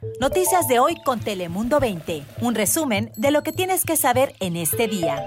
Noticias de hoy con Telemundo 20. Un resumen de lo que tienes que saber en este día.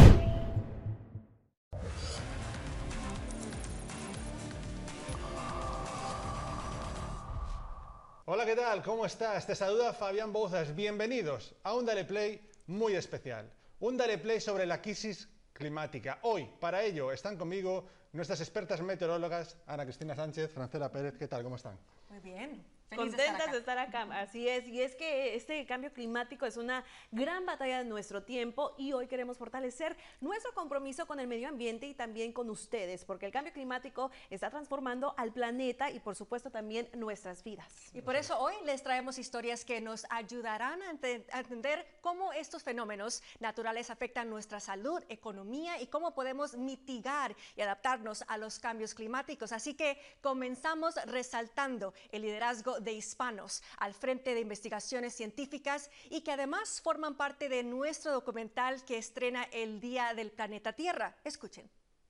Hola, ¿qué tal? ¿Cómo estás? Te saluda Fabián Bouzas. Bienvenidos a un Dale Play muy especial. Un Dale Play sobre la crisis climática. Hoy, para ello, están conmigo nuestras expertas meteorólogas, Ana Cristina Sánchez, Francela Pérez. ¿Qué tal? ¿Cómo están? Muy bien. Contentas de estar acá, así es, y es que este cambio climático es una gran batalla de nuestro tiempo y hoy queremos fortalecer nuestro compromiso con el medio ambiente y también con ustedes, porque el cambio climático está transformando al planeta y por supuesto también nuestras vidas. Y por eso hoy les traemos historias que nos ayudarán a entender cómo estos fenómenos naturales afectan nuestra salud, economía y cómo podemos mitigar y adaptarnos a los cambios climáticos. Así que comenzamos resaltando el liderazgo de hispanos al frente de investigaciones científicas y que además forman parte de nuestro documental que estrena el Día del Planeta Tierra. Escuchen.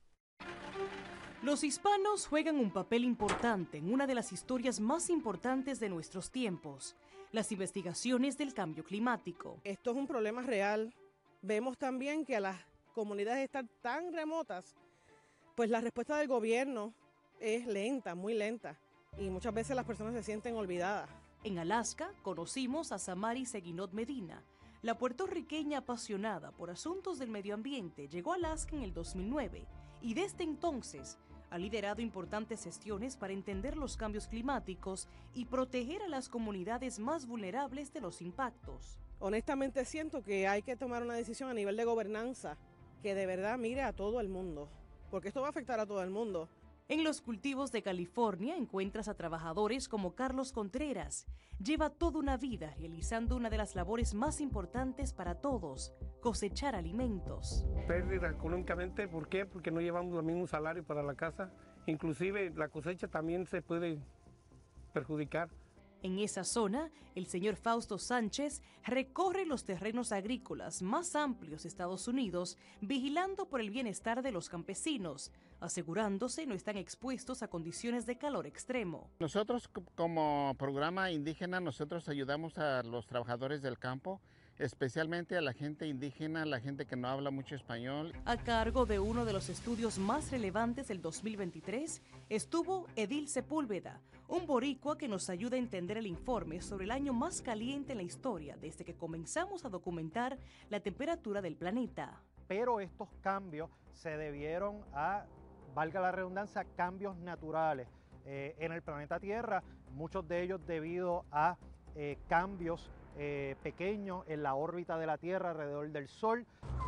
Los hispanos juegan un papel importante en una de las historias más importantes de nuestros tiempos, las investigaciones del cambio climático. Esto es un problema real. Vemos también que a las comunidades están tan remotas, pues la respuesta del gobierno es lenta, muy lenta. Y muchas veces las personas se sienten olvidadas. En Alaska conocimos a Samari Seguinot Medina. La puertorriqueña apasionada por asuntos del medio ambiente llegó a Alaska en el 2009 y desde entonces ha liderado importantes gestiones para entender los cambios climáticos y proteger a las comunidades más vulnerables de los impactos. Honestamente siento que hay que tomar una decisión a nivel de gobernanza que de verdad mire a todo el mundo, porque esto va a afectar a todo el mundo. En los cultivos de California encuentras a trabajadores como Carlos Contreras. Lleva toda una vida realizando una de las labores más importantes para todos, cosechar alimentos. Pérdida económicamente, ¿por qué? Porque no llevamos el mismo salario para la casa. Inclusive la cosecha también se puede perjudicar. En esa zona, el señor Fausto Sánchez recorre los terrenos agrícolas más amplios de Estados Unidos, vigilando por el bienestar de los campesinos, asegurándose no están expuestos a condiciones de calor extremo. Nosotros como programa indígena, nosotros ayudamos a los trabajadores del campo, especialmente a la gente indígena, la gente que no habla mucho español. A cargo de uno de los estudios más relevantes del 2023 estuvo Edil Sepúlveda, un boricua que nos ayuda a entender el informe sobre el año más caliente en la historia desde que comenzamos a documentar la temperatura del planeta. Pero estos cambios se debieron a, valga la redundancia, cambios naturales en el planeta Tierra, muchos de ellos debido a cambios pequeños en la órbita de la Tierra alrededor del Sol.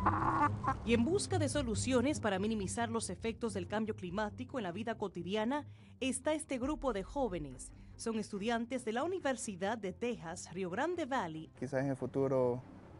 Y en busca de soluciones para minimizar los efectos del cambio climático en la vida cotidiana, está este grupo de jóvenes. Son estudiantes de la Universidad de Texas, Rio Grande Valley. Quizás en el futuro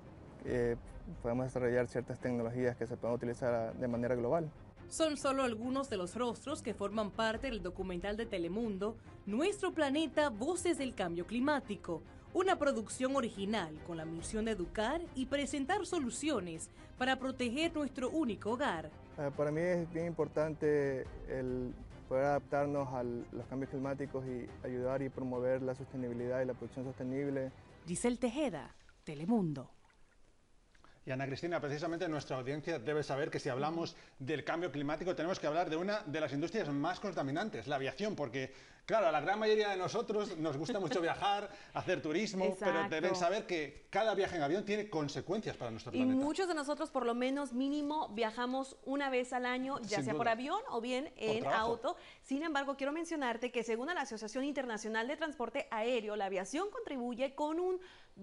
podemos desarrollar ciertas tecnologías que se puedan utilizar de manera global. Son solo algunos de los rostros que forman parte del documental de Telemundo, Nuestro Planeta, Voces del Cambio Climático, una producción original con la misión de educar y presentar soluciones para proteger nuestro único hogar. Para mí es bien importante el poder adaptarnos a los cambios climáticos y ayudar y promover la sostenibilidad y la producción sostenible. Giselle Tejeda, Telemundo. Y Ana Cristina, precisamente nuestra audiencia debe saber que si hablamos del cambio climático tenemos que hablar de una de las industrias más contaminantes, la aviación, porque claro, a la gran mayoría de nosotros nos gusta mucho viajar, hacer turismo, Exacto. pero deben saber que cada viaje en avión tiene consecuencias para nuestro Y planeta. muchos de nosotros por lo menos mínimo viajamos una vez al año, ya Sin sea duda. por avión o bien en trabajo. auto. Sin embargo, quiero mencionarte que según la Asociación Internacional de Transporte Aéreo, la aviación contribuye con un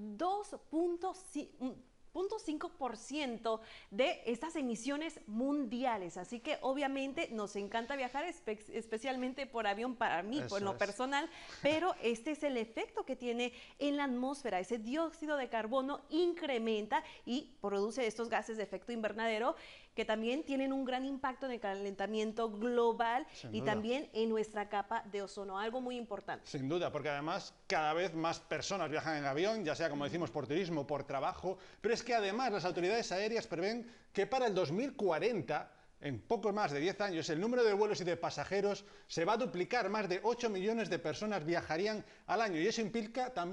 2.5% de estas emisiones mundiales, así que obviamente nos encanta viajar, especialmente por avión para mí, Eso por lo es. personal, pero este es el efecto que tiene en la atmósfera. Ese dióxido de carbono incrementa y produce estos gases de efecto invernadero que también tienen un gran impacto en el calentamiento global Sin y duda. también en nuestra capa de ozono, algo muy importante. Sin duda, porque además cada vez más personas viajan en avión, ya sea como decimos por turismo, por trabajo, pero es que además las autoridades aéreas prevén que para el 2040, en poco más de 10 años, el número de vuelos y de pasajeros se va a duplicar, más de 8 millones de personas viajarían al año y eso implica también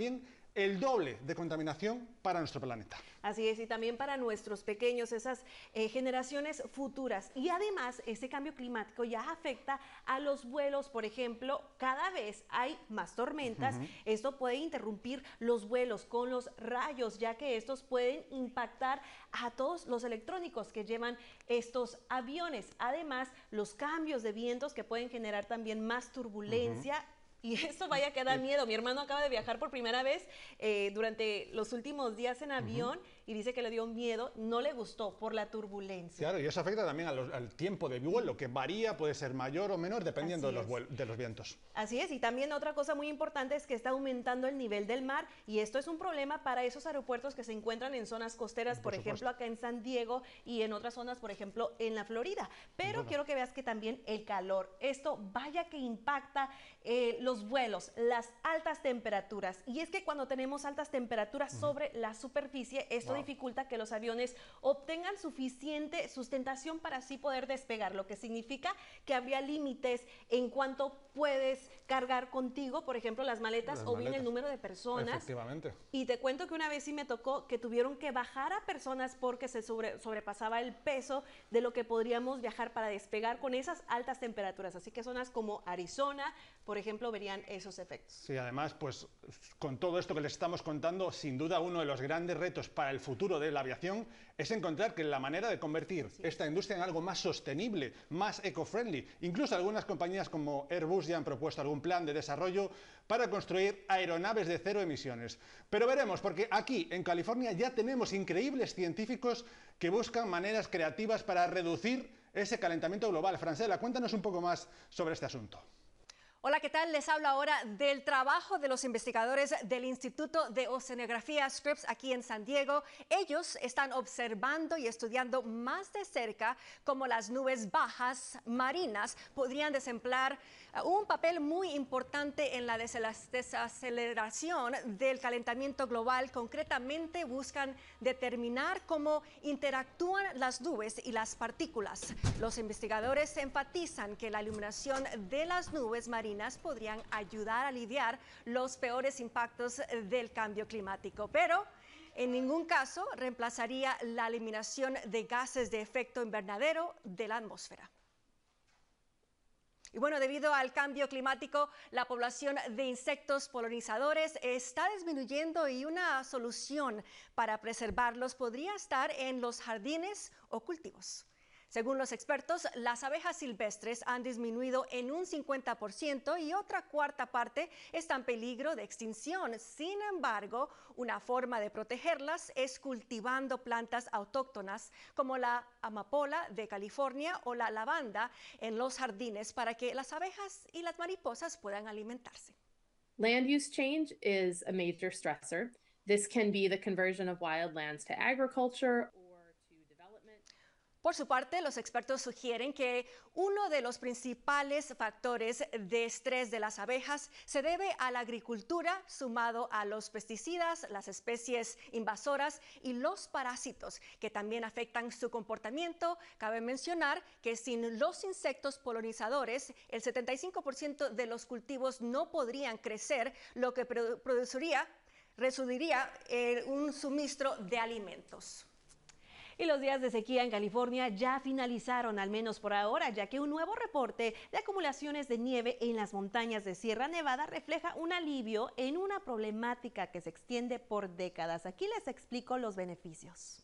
el doble de contaminación para nuestro planeta. Así es, y también para nuestros pequeños, esas generaciones futuras. Y además, este cambio climático ya afecta a los vuelos, por ejemplo, cada vez hay más tormentas. Esto puede interrumpir los vuelos con los rayos, ya que estos pueden impactar a todos los electrónicos que llevan estos aviones. Además, los cambios de vientos que pueden generar también más turbulencia. Y eso vaya que da miedo. Mi hermano acaba de viajar por primera vez durante los últimos días en avión y dice que le dio miedo, no le gustó por la turbulencia. Claro, y eso afecta también al tiempo de vuelo, que varía, puede ser mayor o menor dependiendo de los vientos. Así es, y también otra cosa muy importante es que está aumentando el nivel del mar y esto es un problema para esos aeropuertos que se encuentran en zonas costeras, por ejemplo acá en San Diego y en otras zonas, por ejemplo en la Florida. Pero quiero que veas que también el calor, esto vaya que impacta los vuelos, las altas temperaturas. Y es que cuando tenemos altas temperaturas sobre la superficie, esto dificulta que los aviones obtengan suficiente sustentación para así poder despegar, lo que significa que habría límites en cuanto puedes cargar contigo, por ejemplo, las maletas o bien el número de personas. Efectivamente. Y te cuento que una vez sí me tocó que tuvieron que bajar a personas porque se sobrepasaba el peso de lo que podríamos viajar para despegar con esas altas temperaturas. Así que zonas como Arizona, por ejemplo, verían esos efectos. Sí, además, pues con todo esto que les estamos contando, sin duda uno de los grandes retos para el futuro de la aviación es encontrar que la manera de convertir esta industria en algo más sostenible, más eco-friendly. Incluso algunas compañías como Airbus ya han propuesto algún plan de desarrollo para construir aeronaves de cero emisiones. Pero veremos, porque aquí en California ya tenemos increíbles científicos que buscan maneras creativas para reducir ese calentamiento global. Francela, cuéntanos un poco más sobre este asunto. Hola, ¿qué tal? Les hablo ahora del trabajo de los investigadores del Instituto de Oceanografía Scripps aquí en San Diego. Ellos están observando y estudiando más de cerca cómo las nubes bajas marinas podrían desempeñar un papel muy importante en la desaceleración del calentamiento global. Concretamente, buscan determinar cómo interactúan las nubes y las partículas. Los investigadores enfatizan que la iluminación de las nubes marinas podrían ayudar a aliviar los peores impactos del cambio climático, pero en ningún caso reemplazaría la eliminación de gases de efecto invernadero de la atmósfera. Y bueno, debido al cambio climático, la población de insectos polinizadores está disminuyendo y una solución para preservarlos podría estar en los jardines o cultivos. Según los expertos, las abejas silvestres han disminuido en un 50% y otra cuarta parte está en peligro de extinción. Sin embargo, una forma de protegerlas es cultivando plantas autóctonas como la amapola de California o la lavanda en los jardines para que las abejas y las mariposas puedan alimentarse. Land use change is a major stressor. This can be the conversion of wildlands to agriculture. Por su parte, los expertos sugieren que uno de los principales factores de estrés de las abejas se debe a la agricultura, sumado a los pesticidas, las especies invasoras y los parásitos, que también afectan su comportamiento. Cabe mencionar que sin los insectos polinizadores, el 75% de los cultivos no podrían crecer, lo que reduciría un suministro de alimentos. Y los días de sequía en California ya finalizaron, al menos por ahora, ya que un nuevo reporte de acumulaciones de nieve en las montañas de Sierra Nevada refleja un alivio en una problemática que se extiende por décadas. Aquí les explico los beneficios.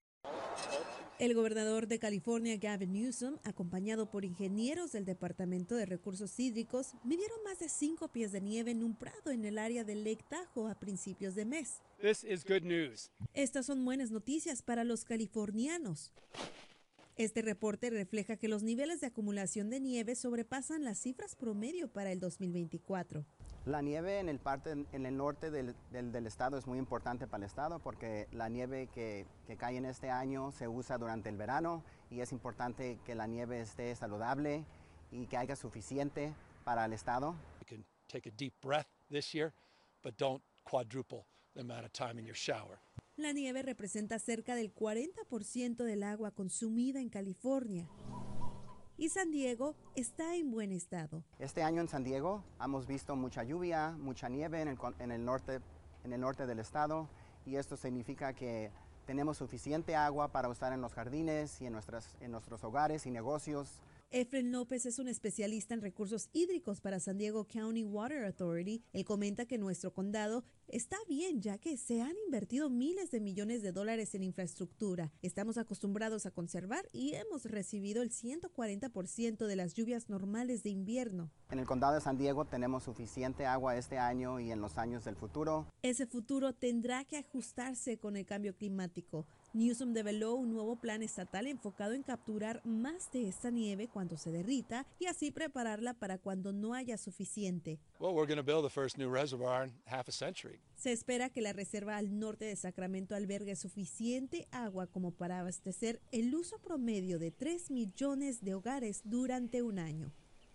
El gobernador de California, Gavin Newsom, acompañado por ingenieros del Departamento de Recursos Hídricos, midieron más de 5 pies de nieve en un prado en el área del Lake Tahoe a principios de mes. This is good news. Estas son buenas noticias para los californianos. Este reporte refleja que los niveles de acumulación de nieve sobrepasan las cifras promedio para el 2024. La nieve en el norte del estado es muy importante para el estado porque la nieve que cae en este año se usa durante el verano y es importante que la nieve esté saludable y que haya suficiente para el estado. You can take a deep breath this year, but don't quadruple the amount of time in your shower. La nieve representa cerca del 40% del agua consumida en California. Y San Diego está en buen estado. Este año en San Diego hemos visto mucha lluvia, mucha nieve en el en el norte del estado, y esto significa que tenemos suficiente agua para usar en los jardines y en nuestros hogares y negocios. Efren López es un especialista en recursos hídricos para San Diego County Water Authority. Él comenta que nuestro condado está bien, ya que se han invertido miles de millones de dólares en infraestructura. Estamos acostumbrados a conservar y hemos recibido el 140% de las lluvias normales de invierno. En el condado de San Diego tenemos suficiente agua este año y en los años del futuro. Ese futuro tendrá que ajustarse con el cambio climático. Newsom develó un nuevo plan estatal enfocado en capturar más de esta nieve cuando se derrita y así prepararla para cuando no haya suficiente. Well, we're going to build the first new reservoir in half a century. Se espera que la reserva al norte de Sacramento albergue suficiente agua como para abastecer el uso promedio de 3 millones de hogares durante un año.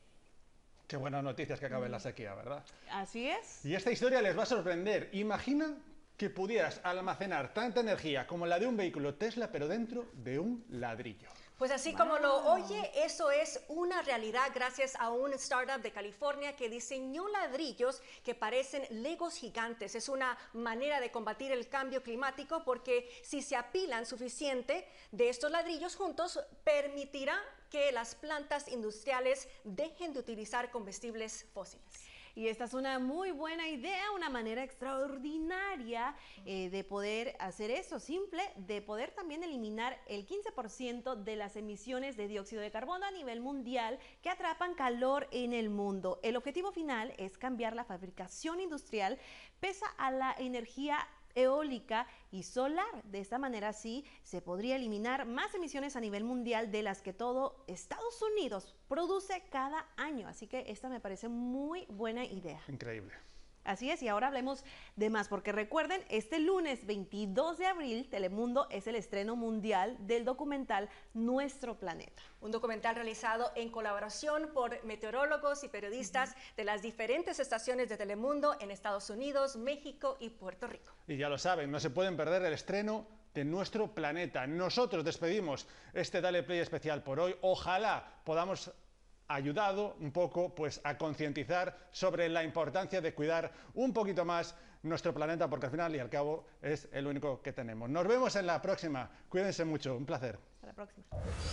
Qué buenas noticias que acabe la sequía, ¿verdad? Así es. Y esta historia les va a sorprender. Imagina que pudieras almacenar tanta energía como la de un vehículo Tesla, pero dentro de un ladrillo. Pues así como lo oye, eso es una realidad gracias a un startup de California que diseñó ladrillos que parecen legos gigantes. Es una manera de combatir el cambio climático porque si se apilan suficiente de estos ladrillos juntos, permitirá que las plantas industriales dejen de utilizar combustibles fósiles. Y esta es una muy buena idea, una manera extraordinaria de poder hacer eso, simple, de poder también eliminar el 15% de las emisiones de dióxido de carbono a nivel mundial que atrapan calor en el mundo. El objetivo final es cambiar la fabricación industrial pese a la energía eólica y solar. De esta manera sí se podría eliminar más emisiones a nivel mundial de las que todo Estados Unidos produce cada año. Así que esta me parece muy buena idea. Increíble. Así es, y ahora hablemos de más, porque recuerden, este lunes 22 de abril, Telemundo es el estreno mundial del documental Nuestro Planeta. Un documental realizado en colaboración por meteorólogos y periodistas de las diferentes estaciones de Telemundo en Estados Unidos, México y Puerto Rico. Y ya lo saben, no se pueden perder el estreno de Nuestro Planeta. Nosotros despedimos este Dale Play especial por hoy. Ojalá podamos ayudado un poco pues a concientizar sobre la importancia de cuidar un poquito más nuestro planeta, porque al final y al cabo es el único que tenemos. Nos vemos en la próxima. Cuídense mucho, un placer. Hasta la próxima.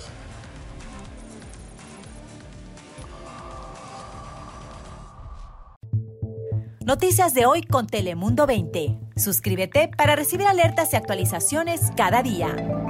Noticias de hoy con Telemundo 20. Suscríbete para recibir alertas y actualizaciones cada día.